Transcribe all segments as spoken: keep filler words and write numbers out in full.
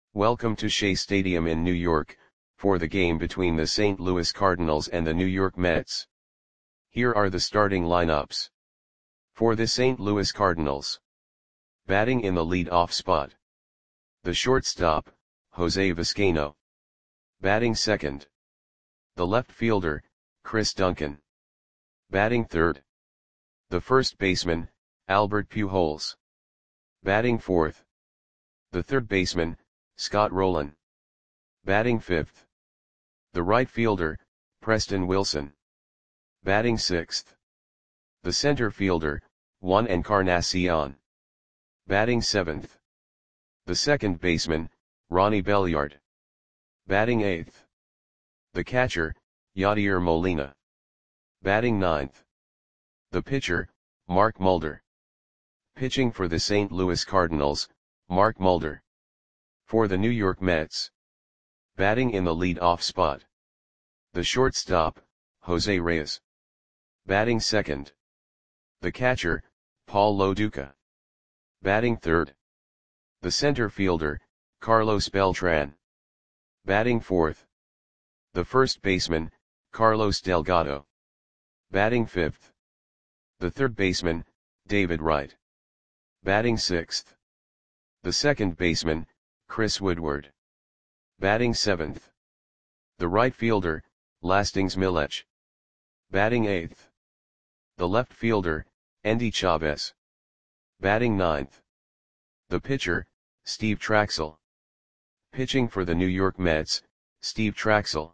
Welcome to Shea Stadium in New York, for the game between the Saint Louis Cardinals and the New York Mets. Here are the starting lineups. For the Saint Louis Cardinals. Batting in the lead-off spot. The shortstop, Jose Vizcaino. Batting second. The left fielder, Chris Duncan. Batting third. The first baseman, Albert Pujols. Batting fourth. The third baseman, Scott Rolen. Batting fifth. The right fielder, Preston Wilson. Batting sixth. The center fielder, Juan Encarnacion. Batting seventh. The second baseman, Ronnie Belliard. Batting eighth. The catcher, Yadier Molina. Batting ninth. The pitcher, Mark Mulder. Pitching for the Saint Louis Cardinals, Mark Mulder. For the New York Mets. Batting in the lead-off spot. The shortstop, Jose Reyes. Batting second. The catcher, Paul Lo Duca. Batting third. The center fielder, Carlos Beltran. Batting fourth. The first baseman, Carlos Delgado. Batting fifth. The third baseman, David Wright. Batting sixth. The second baseman, Chris Woodward. Batting seventh. The right fielder, Lastings Milech. Batting eighth. The left fielder, Endy Chavez. Batting ninth. The pitcher, Steve Trachsel. Pitching for the New York Mets, Steve Trachsel.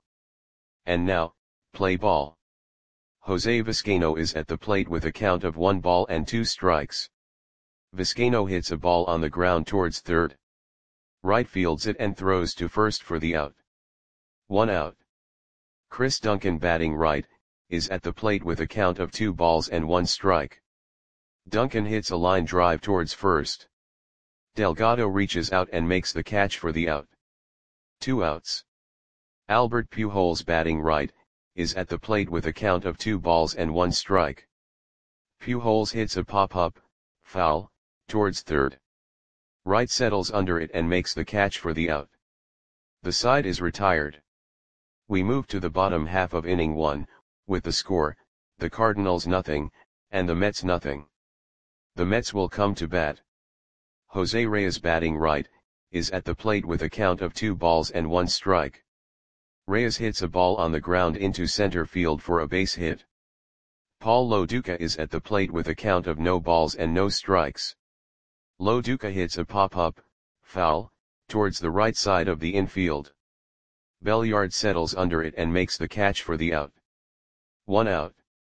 And now, play ball. Jose Vizcaino is at the plate with a count of one ball and two strikes. Vizcaino hits a ball on the ground towards third. Right fields it and throws to first for the out. One out. Chris Duncan, batting right, is at the plate with a count of two balls and one strike. Duncan hits a line drive towards first. Delgado reaches out and makes the catch for the out. Two outs. Albert Pujols, batting right, is at the plate with a count of two balls and one strike. Pujols hits a pop-up, foul, towards third. Wright settles under it and makes the catch for the out. The side is retired. We move to the bottom half of inning one, with the score, the Cardinals nothing, and the Mets nothing. The Mets will come to bat. Jose Reyes, batting right, is at the plate with a count of two balls and one strike. Reyes hits a ball on the ground into center field for a base hit. Paul Lo Duca is at the plate with a count of no balls and no strikes. Lo Duca hits a pop-up, foul, towards the right side of the infield. Belliard settles under it and makes the catch for the out. One out.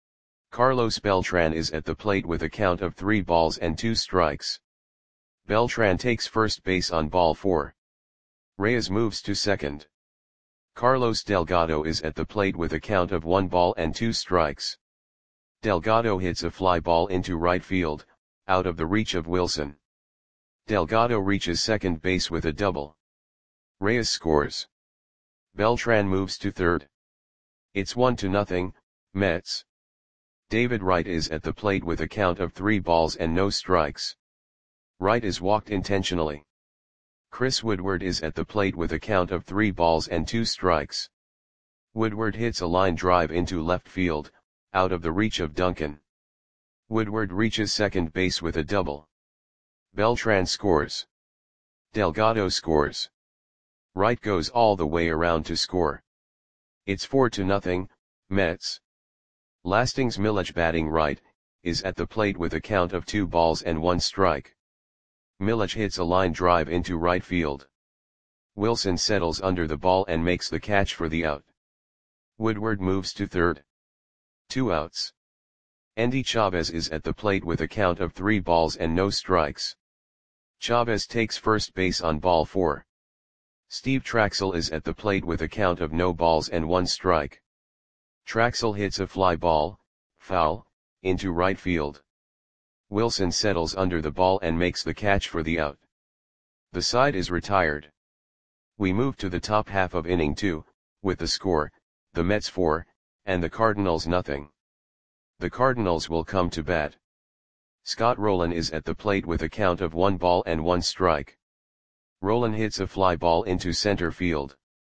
Carlos Beltran is at the plate with a count of three balls and two strikes. Beltran takes first base on ball four. Reyes moves to second. Carlos Delgado is at the plate with a count of one ball and two strikes. Delgado hits a fly ball into right field, out of the reach of Wilson. Delgado reaches second base with a double. Reyes scores. Beltran moves to third. It's one to nothing, Mets. David Wright is at the plate with a count of three balls and no strikes. Wright is walked intentionally. Chris Woodward is at the plate with a count of three balls and two strikes. Woodward hits a line drive into left field, out of the reach of Duncan. Woodward reaches second base with a double. Beltran scores. Delgado scores. Wright goes all the way around to score. It's four to nothing, Mets. Lastings Milech, batting right, is at the plate with a count of two balls and one strike. Milech hits a line drive into right field. Wilson settles under the ball and makes the catch for the out. Woodward moves to third. Two outs. Endy Chavez is at the plate with a count of three balls and no strikes. Chavez takes first base on ball four. Steve Trachsel is at the plate with a count of no balls and one strike. Trachsel hits a fly ball, foul, into right field. Wilson settles under the ball and makes the catch for the out. The side is retired. We move to the top half of inning two, with the score, the Mets four, and the Cardinals nothing. The Cardinals will come to bat. Scott Rolen is at the plate with a count of one ball and one strike. Roland hits a fly ball into center field.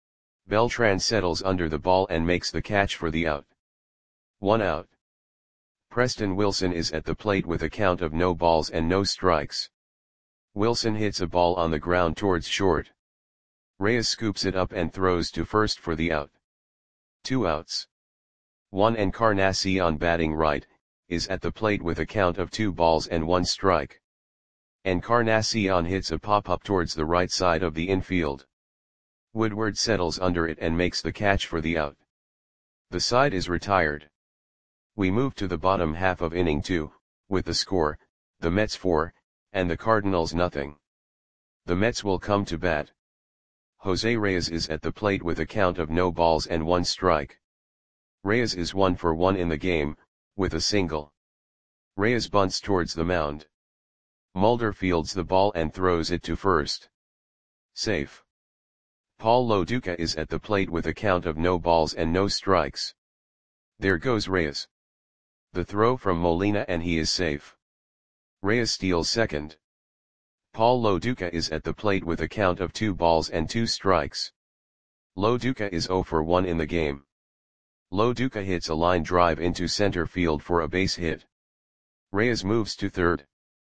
Beltran settles under the ball and makes the catch for the out. One out. Preston Wilson is at the plate with a count of no balls and no strikes. Wilson hits a ball on the ground towards short. Reyes scoops it up and throws to first for the out. Two outs. Juan Encarnacion batting right, is at the plate with a count of two balls and one strike. Encarnacion hits a pop-up towards the right side of the infield. Woodward settles under it and makes the catch for the out. The side is retired. We move to the bottom half of inning two, with the score, the Mets four, and the Cardinals nothing. The Mets will come to bat. Jose Reyes is at the plate with a count of no balls and one strike. Reyes is one for one in the game, with a single. Reyes bunts towards the mound. Mulder fields the ball and throws it to first. Safe. Paul Lo Duca is at the plate with a count of no balls and no strikes. There goes Reyes. The throw from Molina and he is safe. Reyes steals second. Paul Lo Duca is at the plate with a count of two balls and two strikes. Lo Duca is zero for one in the game. Lo Duca hits a line drive into center field for a base hit. Reyes moves to third.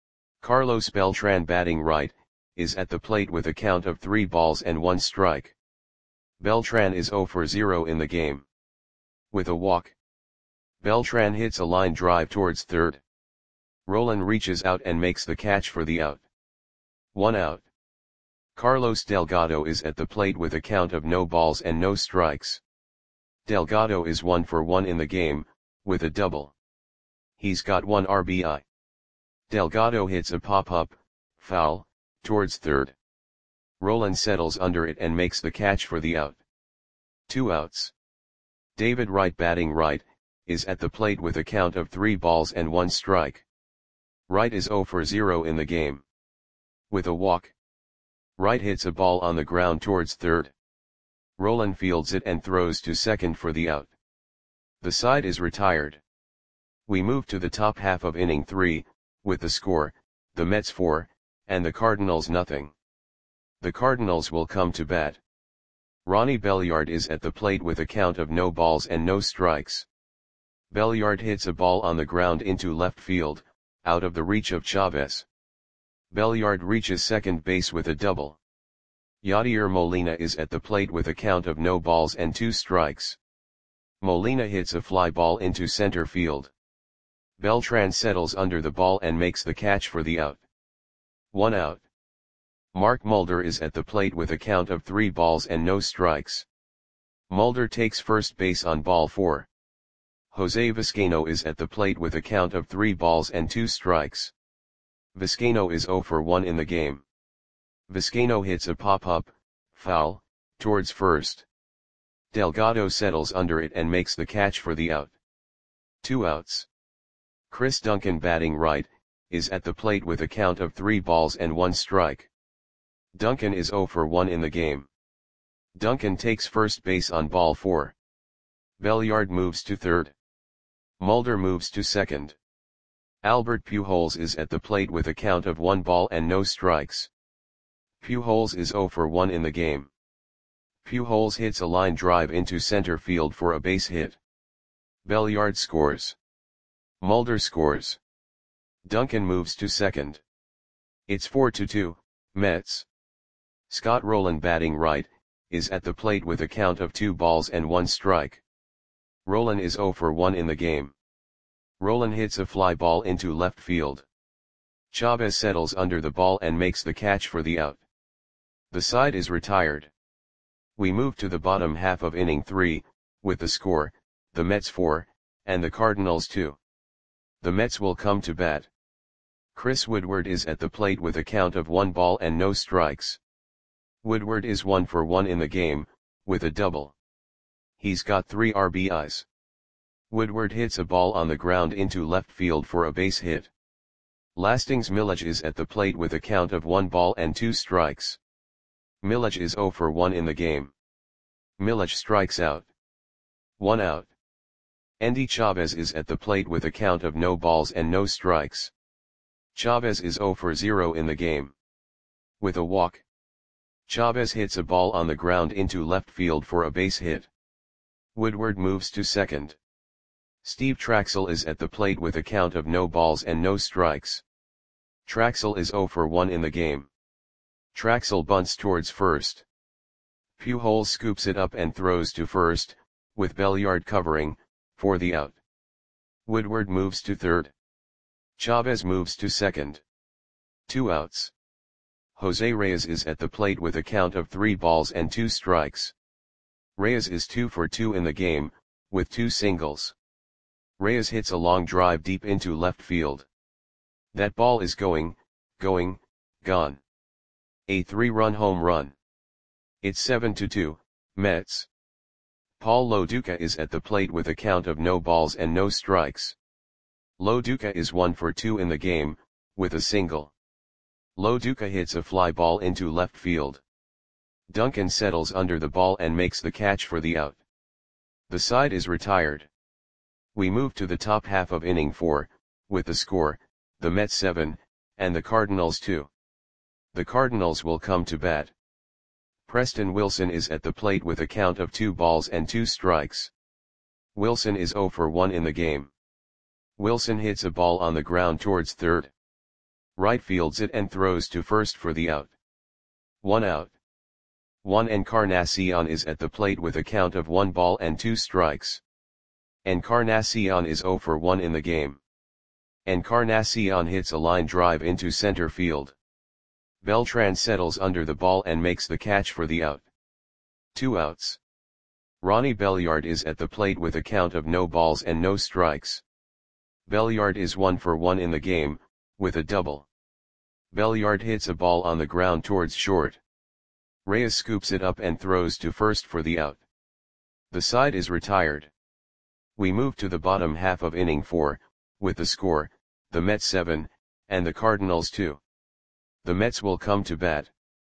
Carlos Beltran batting right, is at the plate with a count of three balls and one strike. Beltran is zero for zero in the game. With a walk, Beltran hits a line drive towards third. Roland reaches out and makes the catch for the out. One out. Carlos Delgado is at the plate with a count of no balls and no strikes. Delgado is one for one in the game, with a double. He's got one R B I. Delgado hits a pop-up, foul, towards third. Roland settles under it and makes the catch for the out. Two outs. David Wright batting right, is at the plate with a count of three balls and one strike. Wright is zero for zero in the game. With a walk, Wright hits a ball on the ground towards third. Roland fields it and throws to second for the out. The side is retired. We move to the top half of inning three, with the score, the Mets four, and the Cardinals nothing. The Cardinals will come to bat. Ronnie Belliard is at the plate with a count of no balls and no strikes. Belliard hits a ball on the ground into left field, out of the reach of Chavez. Belliard reaches second base with a double. Yadier Molina is at the plate with a count of no balls and two strikes. Molina hits a fly ball into center field. Beltran settles under the ball and makes the catch for the out. One out. Mark Mulder is at the plate with a count of three balls and no strikes. Mulder takes first base on ball four. Jose Vizcaino is at the plate with a count of three balls and two strikes. Vizcaino is zero for one in the game. Vizcaino hits a pop-up, foul, towards first. Delgado settles under it and makes the catch for the out. Two outs. Chris Duncan batting right, is at the plate with a count of three balls and one strike. Duncan is zero for one in the game. Duncan takes first base on ball four. Belliard moves to third. Mulder moves to second. Albert Pujols is at the plate with a count of one ball and no strikes. Pujols is zero for one in the game. Pujols hits a line drive into center field for a base hit. Belliard scores. Mulder scores. Duncan moves to second. It's four to two, Mets. Scott Rolen batting right, is at the plate with a count of two balls and one strike. Rolen is zero for one in the game. Rolen hits a fly ball into left field. Chavez settles under the ball and makes the catch for the out. The side is retired. We move to the bottom half of inning three, with the score, the Mets four, and the Cardinals two. The Mets will come to bat. Chris Woodward is at the plate with a count of one ball and no strikes. Woodward is one for one in the game, with a double. He's got three R B Is. Woodward hits a ball on the ground into left field for a base hit. Lastings Milledge is at the plate with a count of one ball and two strikes. Milledge is zero for one in the game. Milledge strikes out. One out. Endy Chavez is at the plate with a count of no balls and no strikes. Chavez is zero for zero in the game. With a walk, Chavez hits a ball on the ground into left field for a base hit. Woodward moves to second. Steve Traxel is at the plate with a count of no balls and no strikes. Traxel is zero for one in the game. Traxel bunts towards first. Pujols scoops it up and throws to first, with Belliard covering, for the out. Woodward moves to third. Chavez moves to second. Two outs. Jose Reyes is at the plate with a count of three balls and two strikes. Reyes is two for two in the game, with two singles. Reyes hits a long drive deep into left field. That ball is going, going, gone. A three-run home run. It's seven to two, Mets. Paul Lo Duca is at the plate with a count of no balls and no strikes. Lo Duca is one for two in the game, with a single. Lo Duca hits a fly ball into left field. Duncan settles under the ball and makes the catch for the out. The side is retired. We move to the top half of inning four, with the score, the Mets seven, and the Cardinals two. The Cardinals will come to bat. Preston Wilson is at the plate with a count of two balls and two strikes. Wilson is zero for one in the game. Wilson hits a ball on the ground towards third. Right fields it and throws to first for the out. One out. Juan Encarnacion is at the plate with a count of one ball and two strikes. Encarnacion is zero for one in the game. Encarnacion hits a line drive into center field. Beltran settles under the ball and makes the catch for the out. Two outs. Ronnie Belliard is at the plate with a count of no balls and no strikes. Belliard is one for one in the game, with a double. Belliard hits a ball on the ground towards short. Reyes scoops it up and throws to first for the out. The side is retired. We move to the bottom half of inning four, with the score, the Mets seven, and the Cardinals two. The Mets will come to bat.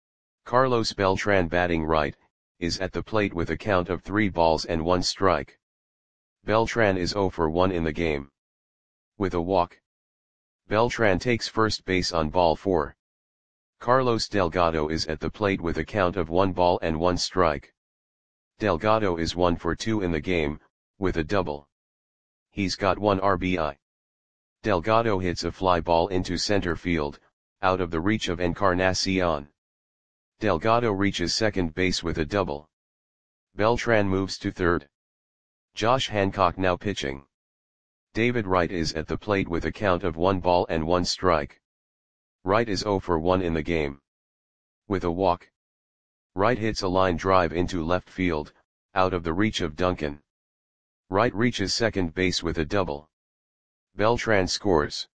Carlos Beltran, batting right, is at the plate with a count of three balls and one strike. Beltran is zero for one in the game. With a walk. Beltran takes first base on ball four. Carlos Delgado is at the plate with a count of one ball and one strike. Delgado is one for two in the game, with a double. He's got one R B I. Delgado hits a fly ball into center field, out of the reach of Encarnacion. Delgado reaches second base with a double. Beltran moves to third. Josh Hancock now pitching. David Wright is at the plate with a count of one ball and one strike. Wright is zero for one in the game. With a walk. Wright hits a line drive into left field, out of the reach of Duncan. Wright reaches second base with a double. Beltran scores.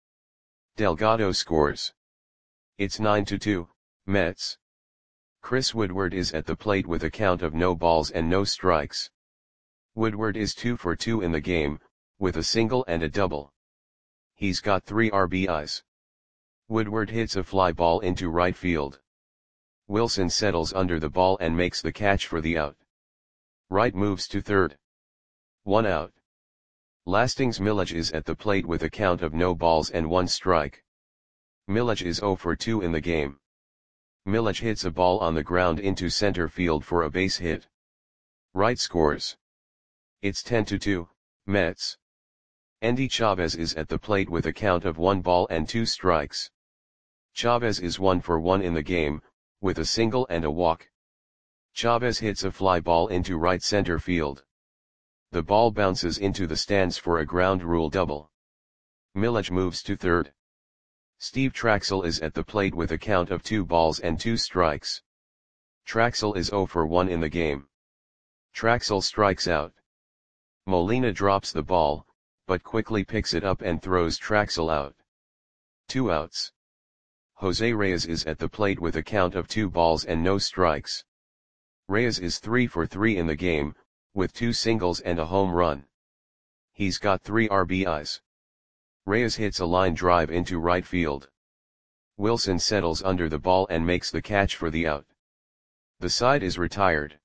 Delgado scores. It's nine to two, Mets. Chris Woodward is at the plate with a count of no balls and no strikes. Woodward is two for two in the game, with a single and a double. He's got three R B Is. Woodward hits a fly ball into right field. Wilson settles under the ball and makes the catch for the out. Wright moves to third. One out. Lastings Milledge is at the plate with a count of no balls and one strike. Milledge is zero for two in the game. Milledge hits a ball on the ground into center field for a base hit. Wright scores. It's ten to two, Mets. Endy Chavez is at the plate with a count of one ball and two strikes. Chavez is one for one in the game, with a single and a walk. Chavez hits a fly ball into right center field. The ball bounces into the stands for a ground rule double. Milledge moves to third. Steve Traxel is at the plate with a count of two balls and two strikes. Traxel is zero for one in the game. Traxel strikes out. Molina drops the ball, but quickly picks it up and throws Traxel out. Two outs. Jose Reyes is at the plate with a count of two balls and no strikes. Reyes is three for three in the game, with two singles and a home run. He's got three R B Is. Reyes hits a line drive into right field. Wilson settles under the ball and makes the catch for the out. The side is retired.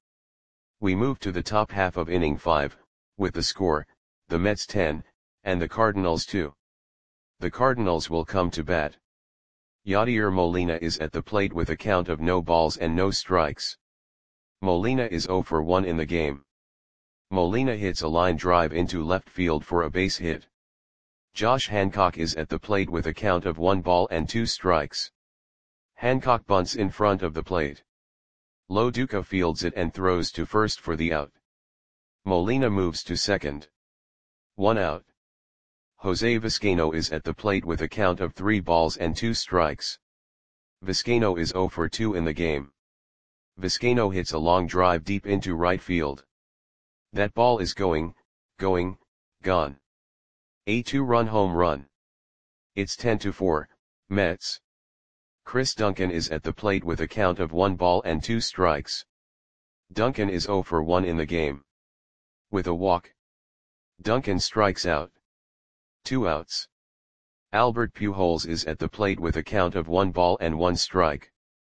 We move to the top half of inning five, with the score, the Mets ten, and the Cardinals two. The Cardinals will come to bat. Yadier Molina is at the plate with a count of no balls and no strikes. Molina is zero for one in the game. Molina hits a line drive into left field for a base hit. Josh Hancock is at the plate with a count of one ball and two strikes. Hancock bunts in front of the plate. Lo Duca fields it and throws to first for the out. Molina moves to second. One out. Jose Vizcaino is at the plate with a count of three balls and two strikes. Vizcaino is zero for two in the game. Vizcaino hits a long drive deep into right field. That ball is going, going, gone. A two-run home run. It's ten to four, Mets. Chris Duncan is at the plate with a count of one ball and two strikes. Duncan is zero for one in the game. With a walk, Duncan strikes out. Two outs. Albert Pujols is at the plate with a count of one ball and one strike.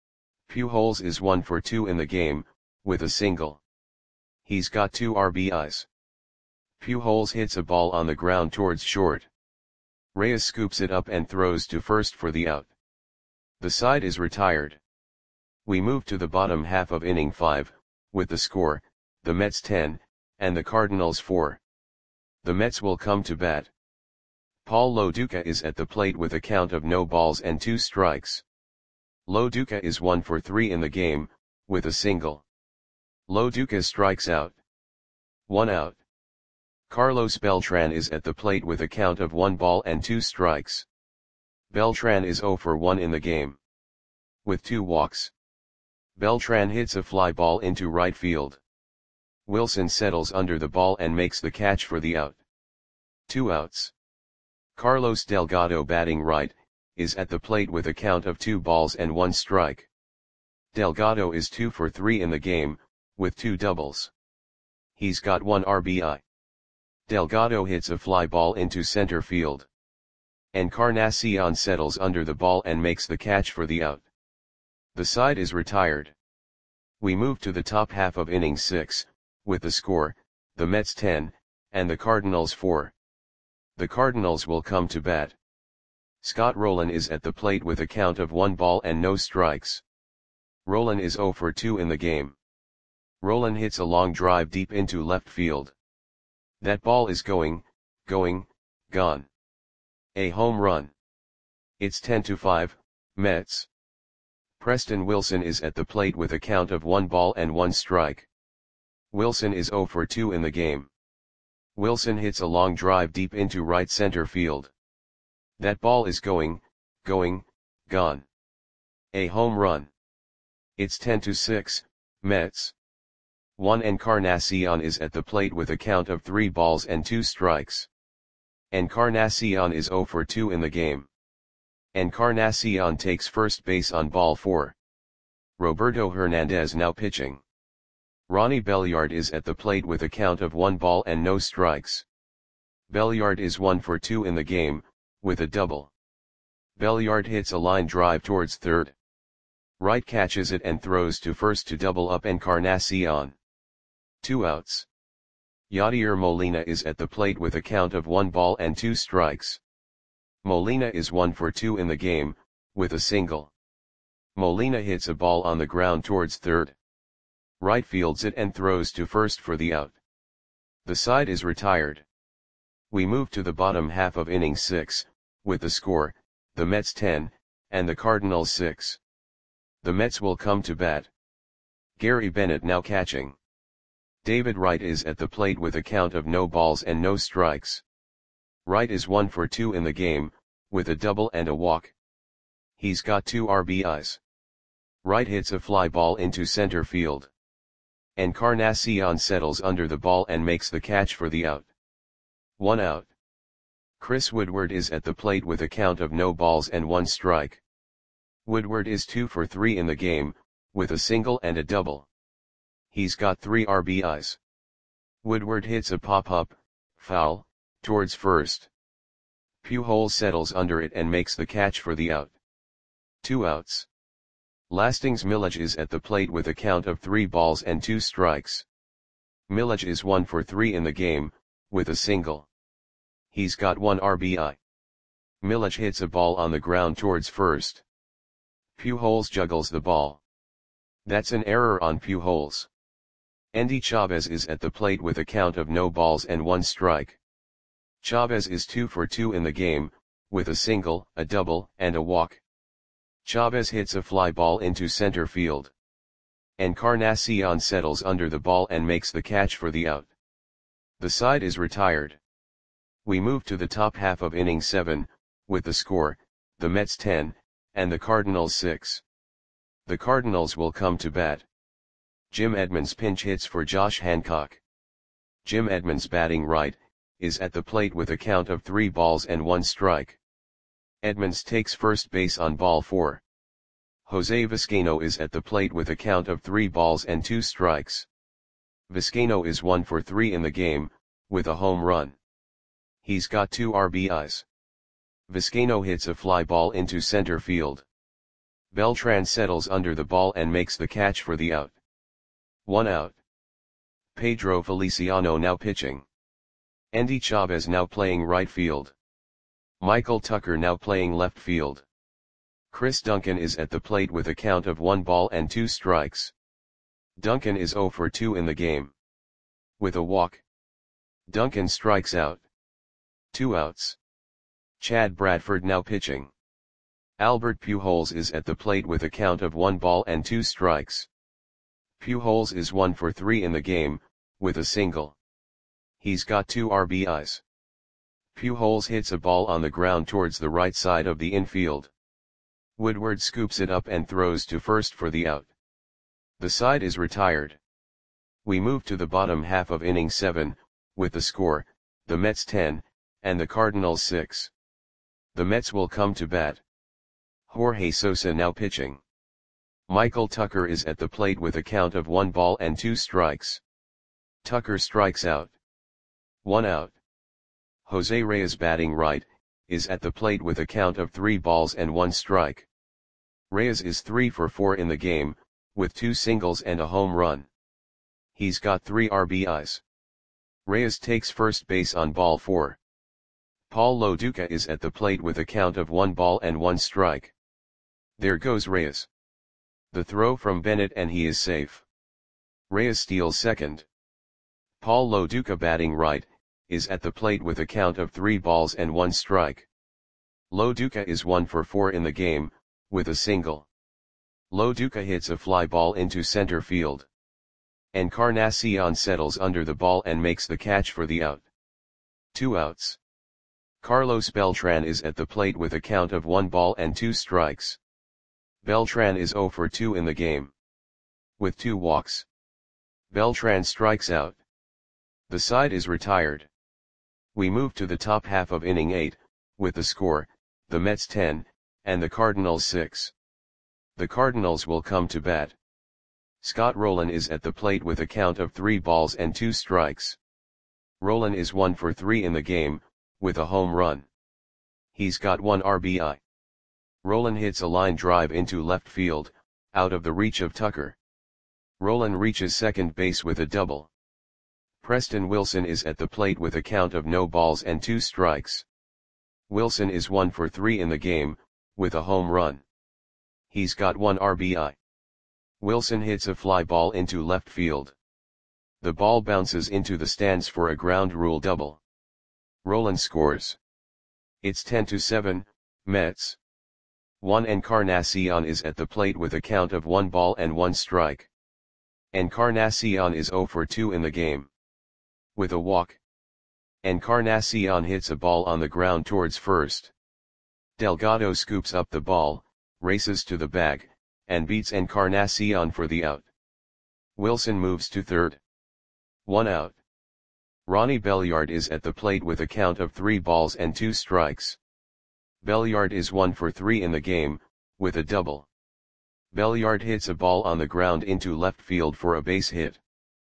Pujols is one for two in the game, with a single. He's got two R B Is. Pujols hits a ball on the ground towards short. Reyes scoops it up and throws to first for the out. The side is retired. We move to the bottom half of inning five, with the score, the Mets ten, and the Cardinals four. The Mets will come to bat. Paul Lo Duca is at the plate with a count of no balls and two strikes. Lo Duca is one for three in the game, with a single. Lo Duca strikes out. One out. Carlos Beltran is at the plate with a count of one ball and two strikes. Beltran is zero for one in the game. With two walks. Beltran hits a fly ball into right field. Wilson settles under the ball and makes the catch for the out. Two outs. Carlos Delgado, batting right, is at the plate with a count of two balls and one strike. Delgado is two for three in the game, with two doubles. He's got one R B I. Delgado hits a fly ball into center field. Encarnacion settles under the ball and makes the catch for the out. The side is retired. We move to the top half of inning six, with the score, the Mets ten, and the Cardinals four. The Cardinals will come to bat. Scott Rolen is at the plate with a count of one ball and no strikes. Rolen is zero for two in the game. Rolen hits a long drive deep into left field. That ball is going, going, gone. A home run. It's ten to five, Mets. Preston Wilson is at the plate with a count of one ball and one strike. Wilson is zero for two in the game. Wilson hits a long drive deep into right center field. That ball is going, going, gone. A home run. It's ten to six, Mets. Juan Encarnacion is at the plate with a count of three balls and two strikes. Encarnacion is zero for two in the game. Encarnacion takes first base on ball four. Roberto Hernandez now pitching. Ronnie Belliard is at the plate with a count of one ball and no strikes. Belliard is one for two in the game, with a double. Belliard hits a line drive towards third. Wright catches it and throws to first to double up Encarnacion. Two outs. Yadier Molina is at the plate with a count of one ball and two strikes. Molina is one for two in the game, with a single. Molina hits a ball on the ground towards third. Wright fields it and throws to first for the out. The side is retired. We move to the bottom half of inning six, with the score, the Mets ten, and the Cardinals six. The Mets will come to bat. Gary Bennett now catching. David Wright is at the plate with a count of no balls and no strikes. Wright is one for two in the game, with a double and a walk. He's got two R B Is. Wright hits a fly ball into center field. Encarnacion settles under the ball and makes the catch for the out. One out. Chris Woodward is at the plate with a count of no balls and one strike. Woodward is two for three in the game, with a single and a double. He's got three R B Is. Woodward hits a pop-up, foul, towards first. Pujols settles under it and makes the catch for the out. Two outs. Lastings Milledge is at the plate with a count of three balls and two strikes. Milledge is one for three in the game, with a single. He's got one R B I. Milledge hits a ball on the ground towards first. Pujols juggles the ball. That's an error on Pujols. Endy Chavez is at the plate with a count of no balls and one strike. Chavez is two for two in the game, with a single, a double, and a walk. Chavez hits a fly ball into center field. Encarnacion settles under the ball and makes the catch for the out. The side is retired. We move to the top half of inning seven, with the score, the Mets ten, and the Cardinals six. The Cardinals will come to bat. Jim Edmonds pinch hits for Josh Hancock. Jim Edmonds, batting right, is at the plate with a count of three balls and one strike. Edmonds takes first base on ball four. Jose Vizcaino is at the plate with a count of three balls and two strikes. Vizcaino is one for three in the game, with a home run. He's got two R B Is. Vizcaino hits a fly ball into center field. Beltran settles under the ball and makes the catch for the out. One out. Pedro Feliciano now pitching. Endy Chavez now playing right field. Michael Tucker now playing left field. Chris Duncan is at the plate with a count of one ball and two strikes. Duncan is zero for two in the game. With a walk. Duncan strikes out. Two outs. Chad Bradford now pitching. Albert Pujols is at the plate with a count of one ball and two strikes. Pujols is one for three in the game, with a single. He's got two R B Is. Pujols hits a ball on the ground towards the right side of the infield. Woodward scoops it up and throws to first for the out. The side is retired. We move to the bottom half of inning seven, with the score, the Mets ten, and the Cardinals six. The Mets will come to bat. Jorge Sosa now pitching. Michael Tucker is at the plate with a count of one ball and two strikes. Tucker strikes out. One out. Jose Reyes, batting right, is at the plate with a count of three balls and one strike. Reyes is three for four in the game, with two singles and a home run. He's got three R B Is. Reyes takes first base on ball four. Paul Lo Duca is at the plate with a count of one ball and one strike. There goes Reyes. The throw from Bennett and he is safe. Reyes steals second. Paul Lo Duca, batting right, is at the plate with a count of three balls and one strike. Lo Duca is one for four in the game, with a single. Lo Duca hits a fly ball into center field. Encarnacion settles under the ball and makes the catch for the out. Two outs. Carlos Beltran is at the plate with a count of one ball and two strikes. Beltran is zero for two in the game. With two walks. Beltran strikes out. The side is retired. We move to the top half of inning eight, with the score, the Mets ten, and the Cardinals six. The Cardinals will come to bat. Scott Rolen is at the plate with a count of three balls and two strikes. Rolen is one for three in the game, with a home run. He's got one R B I. Rolen hits a line drive into left field, out of the reach of Tucker. Rolen reaches second base with a double. Preston Wilson is at the plate with a count of no balls and two strikes. Wilson is one for three in the game, with a home run. He's got one R B I. Wilson hits a fly ball into left field. The ball bounces into the stands for a ground rule double. Rolen scores. It's ten to seven, Mets. Juan Encarnacion is at the plate with a count of one ball and one strike. Encarnacion is zero for two in the game. With a walk. Encarnacion hits a ball on the ground towards first. Delgado scoops up the ball, races to the bag, and beats Encarnacion for the out. Wilson moves to third. One out. Ronnie Belliard is at the plate with a count of three balls and two strikes. Belliard is one for three in the game, with a double. Belliard hits a ball on the ground into left field for a base hit.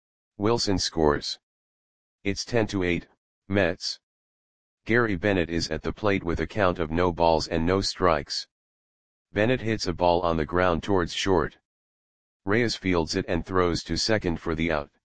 Wilson scores. It's ten to eight, Mets. Gary Bennett is at the plate with a count of no balls and no strikes. Bennett hits a ball on the ground towards short. Reyes fields it and throws to second for the out.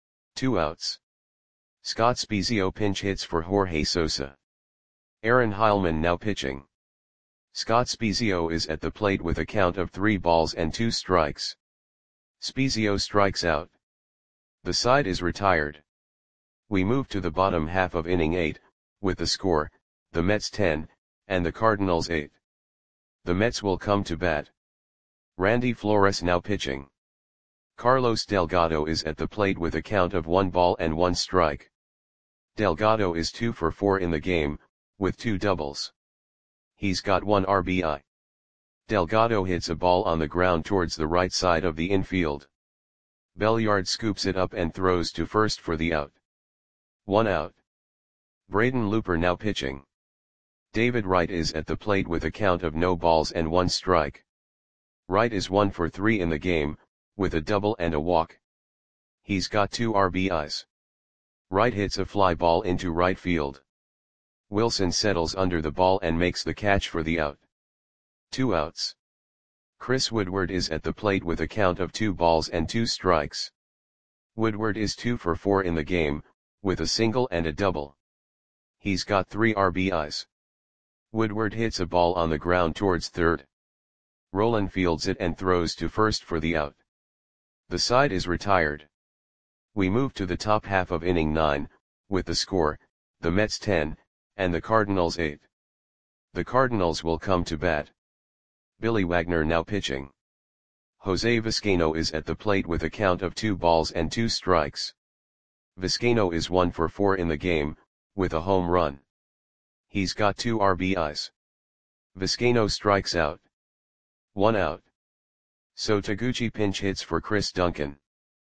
Two outs. Scott Spiezio pinch hits for Jorge Sosa. Aaron Heilman now pitching. Scott Spiezio is at the plate with a count of three balls and two strikes. Spiezio strikes out. The side is retired. We move to the bottom half of inning eight, with the score, the Mets ten, and the Cardinals eight. The Mets will come to bat. Randy Flores now pitching. Carlos Delgado is at the plate with a count of one ball and one strike. Delgado is two for four in the game, with two doubles. He's got one R B I. Delgado hits a ball on the ground towards the right side of the infield. Belliard scoops it up and throws to first for the out. One out. Braden Looper now pitching. David Wright is at the plate with a count of no balls and one strike. Wright is one for three in the game, with a double and a walk. He's got two R B Is. Wright hits a fly ball into right field. Wilson settles under the ball and makes the catch for the out. Two outs. Chris Woodward is at the plate with a count of two balls and two strikes. Woodward is two for four in the game, with a single and a double. He's got three R B Is. Woodward hits a ball on the ground towards third. Rolen fields it and throws to first for the out. The side is retired. We move to the top half of inning nine, with the score, the Mets ten, and the Cardinals eight. The Cardinals will come to bat. Billy Wagner now pitching. Jose Vizcaino is at the plate with a count of two balls and two strikes. Vizcaino is one for four in the game, with a home run. He's got two R B Is. Vizcaino strikes out. One out. So Taguchi pinch hits for Chris Duncan.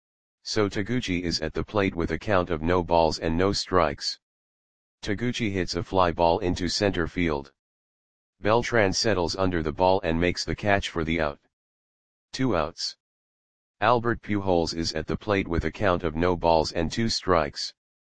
So Taguchi is at the plate with a count of no balls and no strikes. Taguchi hits a fly ball into center field. Beltran settles under the ball and makes the catch for the out. Two outs. Albert Pujols is at the plate with a count of no balls and two strikes.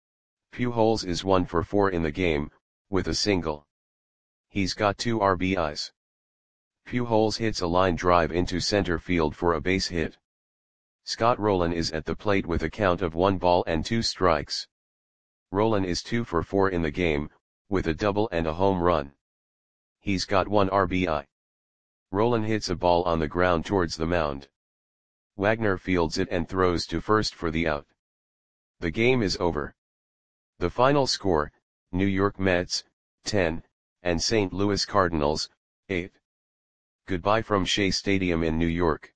Pujols is one for four in the game, with a single. He's got two R B Is. Pujols hits a line drive into center field for a base hit. Scott Rolen is at the plate with a count of one ball and two strikes. Rolen is two for four in the game, with a double and a home run. He's got one R B I. Rolen hits a ball on the ground towards the mound. Wagner fields it and throws to first for the out. The game is over. The final score, New York Mets, ten, and Saint Louis Cardinals, eight. Goodbye from Shea Stadium in New York.